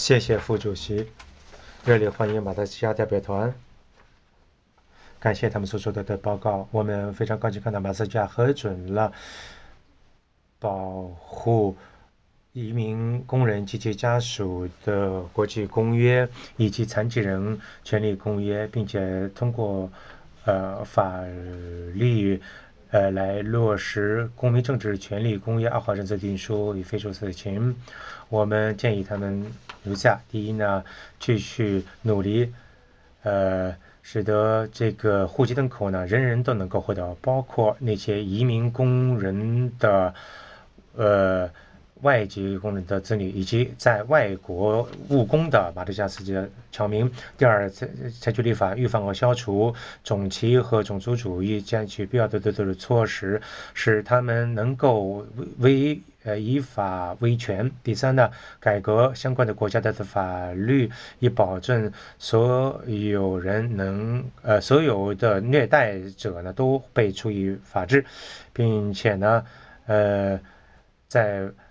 谢谢副主席，热烈欢迎马来西亚代表团，感谢他们所做的报告。我们非常高兴看到马来西亚核准了保护移民工人及其家属的国际公约以及残疾人权利公约，并且通过法律来落实公民政治权利公约2号认证定书与废除此情。我们建议他们如下：第一呢，继续努力使得这个户籍人口呢，人人都能够获得，包括那些移民工人的外籍工人的子女，以及在外国务工的马来西亚司机的侨民。第二，采取立法预防和消除种族和种族主义，采取必要的措施，使他们能够依法维权。第三呢，改革相关的国家的法律，以保证所有的虐待者呢都被处以法治，并且呢，在